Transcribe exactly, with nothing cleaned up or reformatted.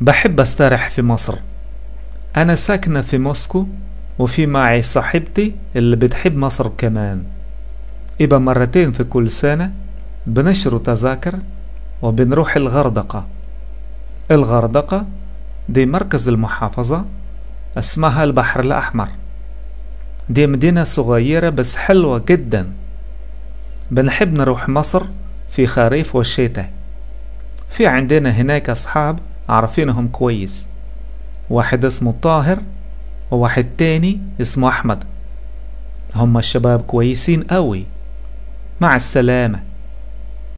بحب استريح في مصر. انا ساكنة في موسكو، وفي معي صاحبتي اللي بتحب مصر كمان. يبقى مرتين في كل سنة بنشروا تذاكر وبنروح الغردقة. الغردقة دي مركز المحافظة، اسمها البحر الأحمر. دي مدينة صغيرة بس حلوة جدا. بنحب نروح مصر في خريف والشتاء. في عندنا هناك أصحاب عارفينهم كويس، واحد اسمه طاهر وواحد تاني اسمه أحمد. هم الشباب كويسين قوي. مع السلامة.